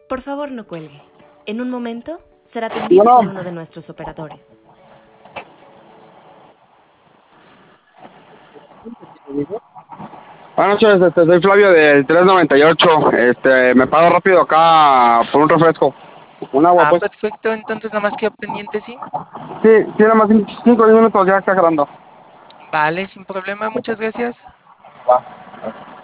Por favor, no cuelgue. En un momento será atendido por Bueno, uno de nuestros operadores. buenas noches, soy Flavio del 398. Me pago rápido acá por un refresco. Un agua, Ah, pues. perfecto, entonces nada más queda pendiente, ¿sí? Sí, tiene más 5 o 10 minutos, ya está grabando. Vale, sin problema, muchas gracias. Va.